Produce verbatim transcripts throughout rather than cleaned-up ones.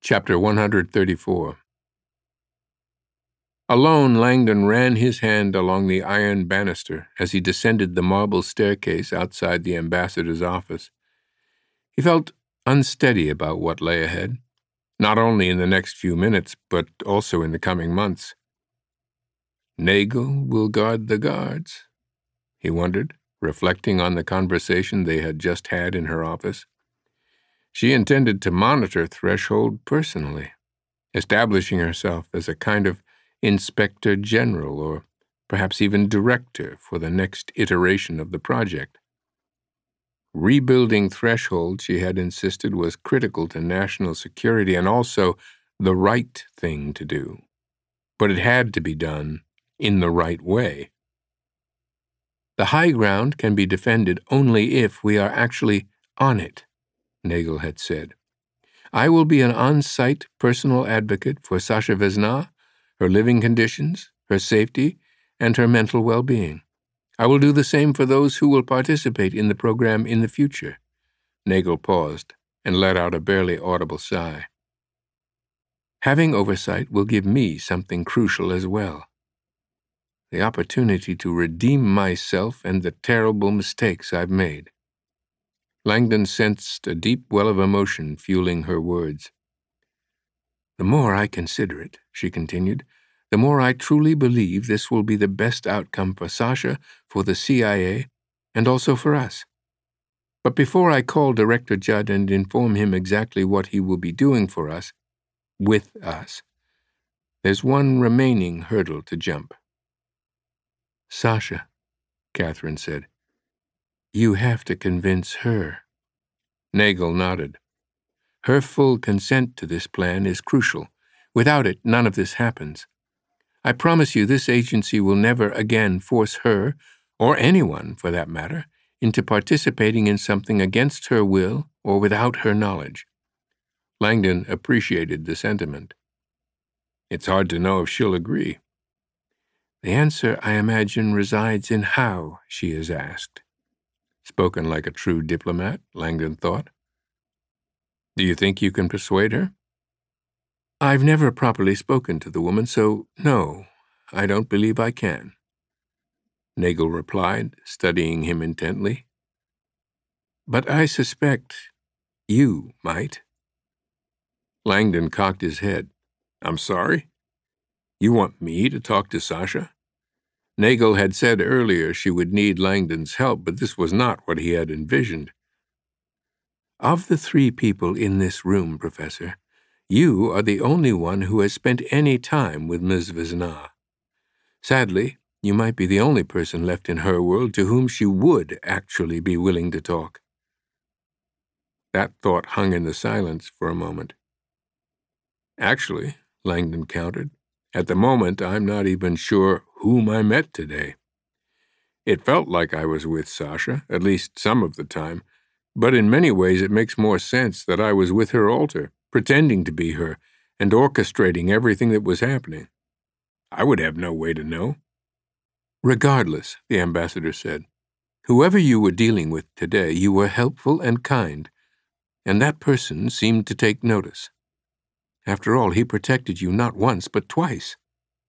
Chapter one hundred thirty-four. Alone, Langdon ran his hand along the iron banister as he descended the marble staircase outside the ambassador's office. He felt unsteady about what lay ahead, not only in the next few minutes, but also in the coming months. Nagel will guard the guards, he wondered, reflecting on the conversation they had just had in her office. She intended to monitor Threshold personally, establishing herself as a kind of inspector general or perhaps even director for the next iteration of the project. Rebuilding Threshold, she had insisted, was critical to national security and also the right thing to do. But it had to be done in the right way. The high ground can be defended only if we are actually on it, Nagel had said. I will be an on-site personal advocate for Sasha Vesna, her living conditions, her safety, and her mental well-being. I will do the same for those who will participate in the program in the future. Nagel paused and let out a barely audible sigh. Having oversight will give me something crucial as well. The opportunity to redeem myself and the terrible mistakes I've made. Langdon sensed a deep well of emotion fueling her words. The more I consider it, she continued, the more I truly believe this will be the best outcome for Sasha, for the C I A, and also for us. But before I call Director Judd and inform him exactly what he will be doing for us, with us, there's one remaining hurdle to jump. Sasha, Catherine said, you have to convince her. Nagel nodded. Her full consent to this plan is crucial. Without it, none of this happens. I promise you this agency will never again force her, or anyone for that matter, into participating in something against her will or without her knowledge. Langdon appreciated the sentiment. It's hard to know if she'll agree. The answer, I imagine, resides in how she is asked. Spoken like a true diplomat, Langdon thought. Do you think you can persuade her? I've never properly spoken to the woman, so no, I don't believe I can. Nagel replied, studying him intently. But I suspect you might. Langdon cocked his head. I'm sorry? You want me to talk to Sasha? Nagel had said earlier she would need Langdon's help, but this was not what he had envisioned. Of the three people in this room, Professor, you are the only one who has spent any time with Miz Vesna. Sadly, you might be the only person left in her world to whom she would actually be willing to talk. That thought hung in the silence for a moment. Actually, Langdon countered, at the moment I'm not even sure whom I met today. It felt like I was with Sasha, at least some of the time, but in many ways it makes more sense that I was with her altar, pretending to be her, and orchestrating everything that was happening. I would have no way to know. Regardless, the ambassador said, whoever you were dealing with today, you were helpful and kind, and that person seemed to take notice. After all, he protected you not once, but twice.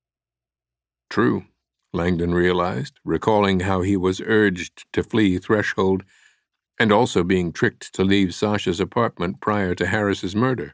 True, Langdon realized, recalling how he was urged to flee Threshold and also being tricked to leave Sasha's apartment prior to Harris's murder.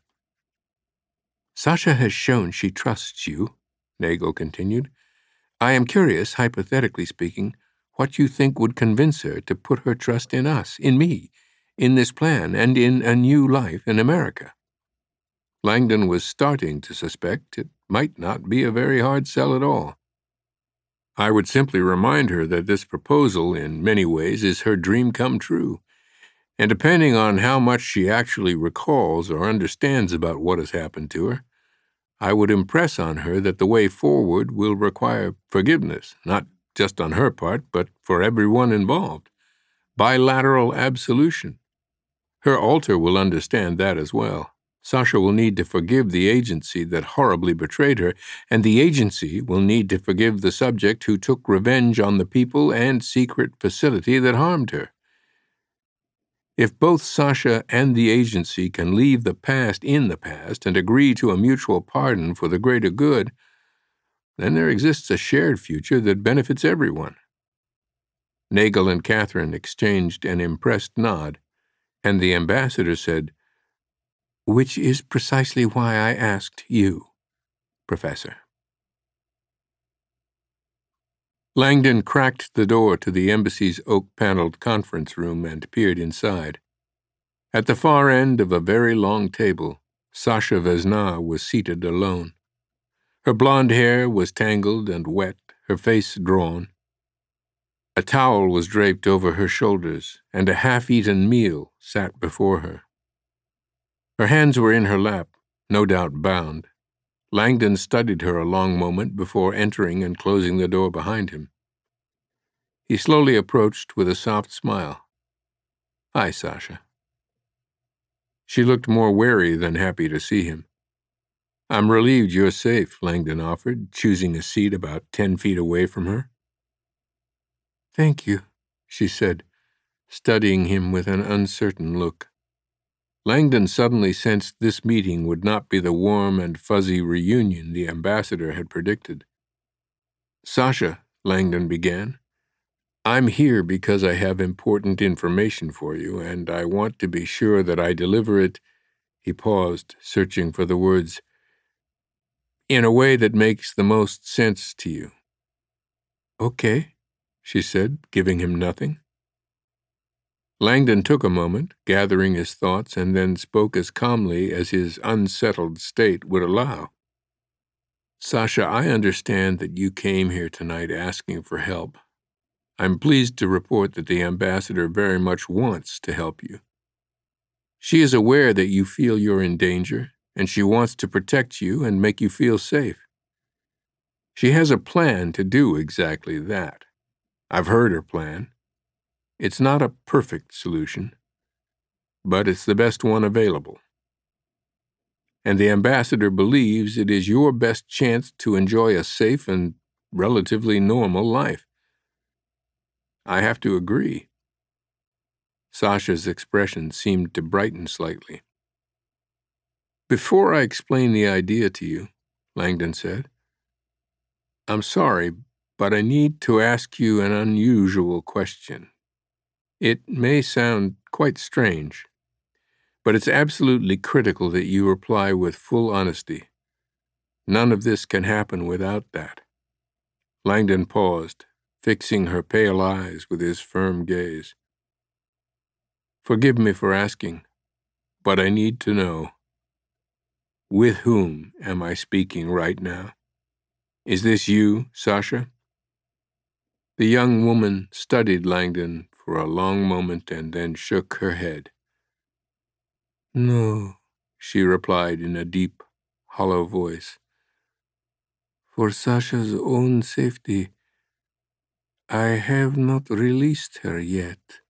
Sasha has shown she trusts you, Nagel continued. I am curious, hypothetically speaking, what you think would convince her to put her trust in us, in me, in this plan, and in a new life in America. Langdon was starting to suspect it might not be a very hard sell at all. I would simply remind her that this proposal, in many ways, is her dream come true, and depending on how much she actually recalls or understands about what has happened to her, I would impress on her that the way forward will require forgiveness, not just on her part, but for everyone involved. Bilateral absolution. Her altar will understand that as well. Sasha will need to forgive the agency that horribly betrayed her, and the agency will need to forgive the subject who took revenge on the people and secret facility that harmed her. If both Sasha and the agency can leave the past in the past and agree to a mutual pardon for the greater good, then there exists a shared future that benefits everyone. Nagel and Catherine exchanged an impressed nod, and the ambassador said, "Which is precisely why I asked you, Professor." Langdon cracked the door to the embassy's oak-paneled conference room and peered inside. At the far end of a very long table, Sasha Vesna was seated alone. Her blonde hair was tangled and wet, her face drawn. A towel was draped over her shoulders, and a half-eaten meal sat before her. Her hands were in her lap, no doubt bound. Langdon studied her a long moment before entering and closing the door behind him. He slowly approached with a soft smile. "Hi, Sasha." She looked more wary than happy to see him. "I'm relieved you're safe," Langdon offered, choosing a seat about ten feet away from her. "Thank you," she said, studying him with an uncertain look. Langdon suddenly sensed this meeting would not be the warm and fuzzy reunion the ambassador had predicted. "Sasha," Langdon began, "I'm here because I have important information for you, and I want to be sure that I deliver it," he paused, searching for the words, "in a way that makes the most sense to you." "Okay," she said, giving him nothing. Langdon took a moment, gathering his thoughts, and then spoke as calmly as his unsettled state would allow. "Sasha, I understand that you came here tonight asking for help. I'm pleased to report that the ambassador very much wants to help you. She is aware that you feel you're in danger, and she wants to protect you and make you feel safe. She has a plan to do exactly that. I've heard her plan. It's not a perfect solution, but it's the best one available. And the ambassador believes it is your best chance to enjoy a safe and relatively normal life." "I have to agree." Sasha's expression seemed to brighten slightly. "Before I explain the idea to you," Langdon said, "I'm sorry, but I need to ask you an unusual question. It may sound quite strange, but it's absolutely critical that you reply with full honesty. None of this can happen without that." Langdon paused, fixing her pale eyes with his firm gaze. "Forgive me for asking, but I need to know. With whom am I speaking right now? Is this you, Sasha?" The young woman studied Langdon for a long moment and then shook her head. "No," she replied in a deep, hollow voice. "For Sasha's own safety, I have not released her yet."